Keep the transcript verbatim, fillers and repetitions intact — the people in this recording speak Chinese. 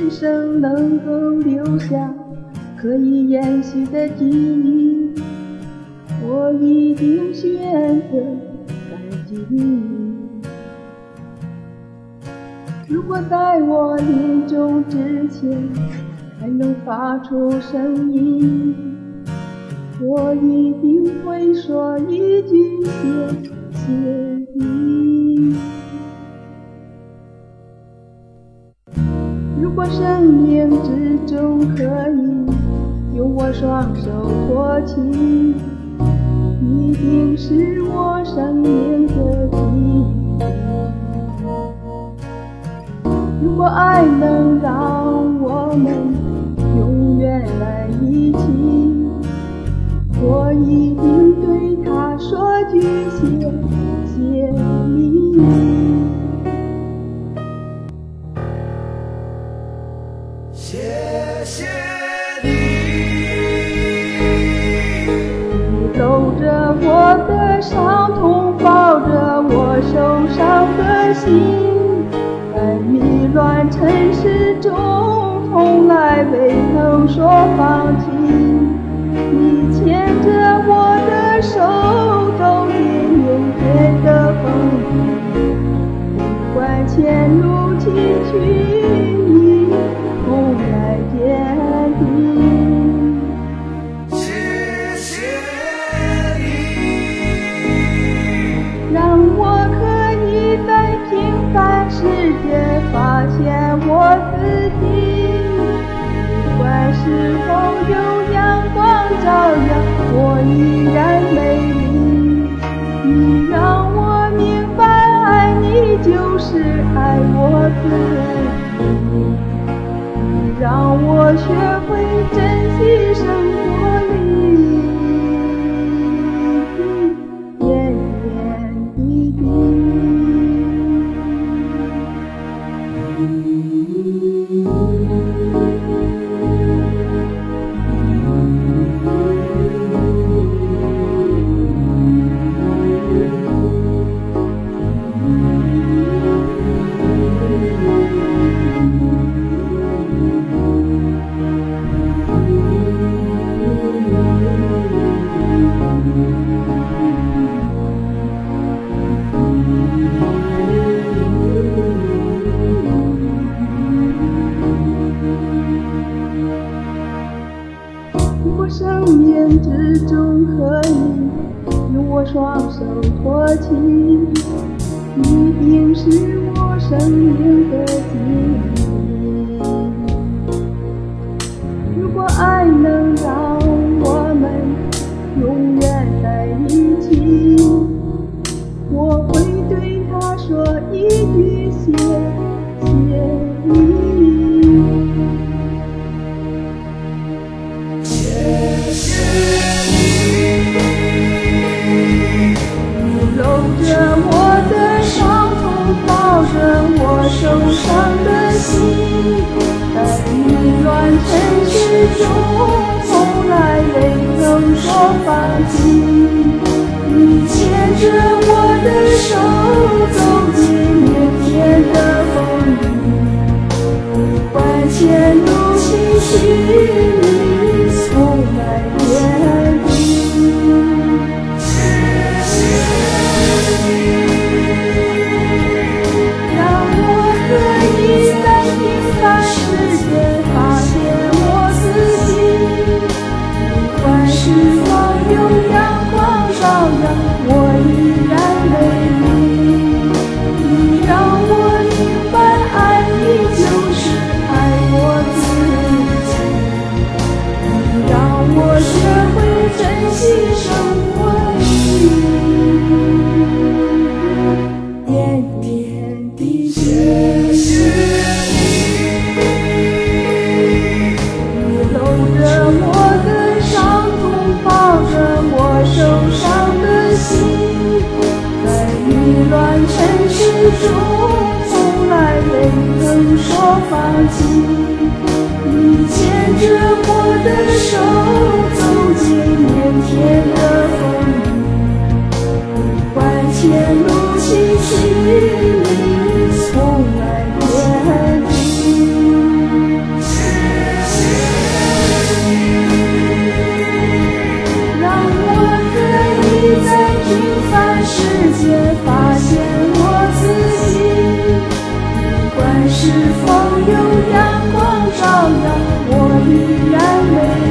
一生能够留下可以延续的记忆，我一定选择感激你。如果在我临终之前还能发出声音，我一定会说一句谢谢你。如果生命之中可以用我双手托起，一定是我生命的记忆。如果爱能让我们永远在一起，我一定对他说句谢谢你。 谢谢你， 你搂着我的伤痛，抱着我受伤的心，在迷乱尘世中从来未曾说放弃。你牵着我的手走进明天的风雨，不管前路崎岖，你从来坚定。 谢谢你， 让我可以在平凡世界发现我自己，不管是否有阳光照耀，我依然美丽。你让我明白，爱你就是爱我自己。你让我学会珍惜生活里点点滴滴。如果生命之中可以用我双手托起，一定是我生命的记忆。如果爱能让我们永远在一起，我会对他说一句谢谢你。 谢谢你， 你搂着我的伤痛，抱着我受伤的心，在迷乱尘世中从来未曾说放弃。你牵着我的手走进明天的风雨，不管前路崎岖，你从来坚定。 谢谢你， 让我可以在平凡世界发现我自己，不管是否有阳光照耀，我依然美丽。你让我明白，爱你就是爱我自己。你让我学会珍惜生活里点点滴滴。 谢谢你， 你搂着我的伤痛，抱着我受伤的心，在迷乱尘世中从来未曾说放弃。你牵着我的手走进明天的风雨，不管前路崎岖，你从来坚定。 是否有阳光照耀，我依然微